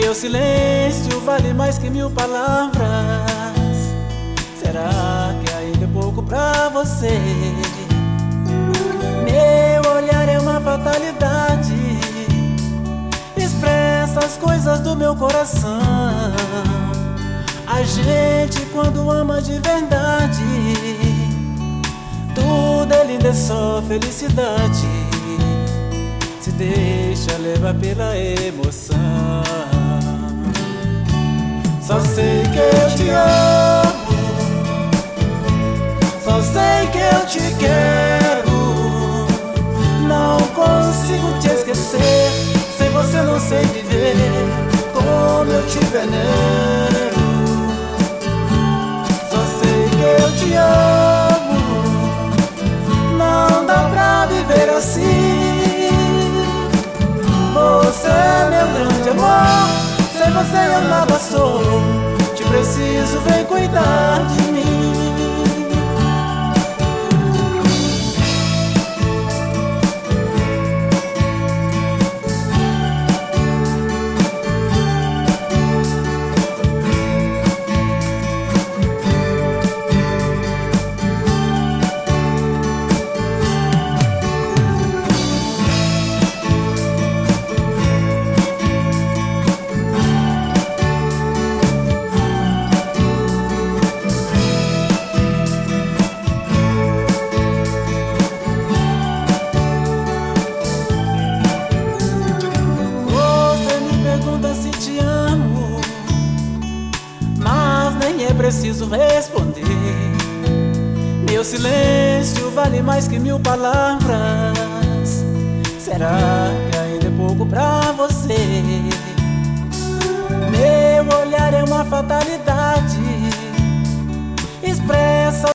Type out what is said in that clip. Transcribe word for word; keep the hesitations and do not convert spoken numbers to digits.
Meu silêncio vale mais que mil palavras. Será que ainda é pouco pra você? Meu olhar é uma fatalidade, expressa as coisas do meu coração. A gente quando ama de verdade, tudo é lindo, é só felicidade. Se deixa levar pela emoção. Só sei que eu te amo, só sei que eu te quero. Não consigo te esquecer, sem você não sei viver, como eu te venero. Só sei que eu te amo, não dá pra viver assim. Você é meu grande amor, sem você eu nada sou. Te preciso, vem cuidar de mim. É preciso responder. Meu silêncio vale mais que mil palavras. Será que ainda é pouco pra você? Meu olhar é uma fatalidade,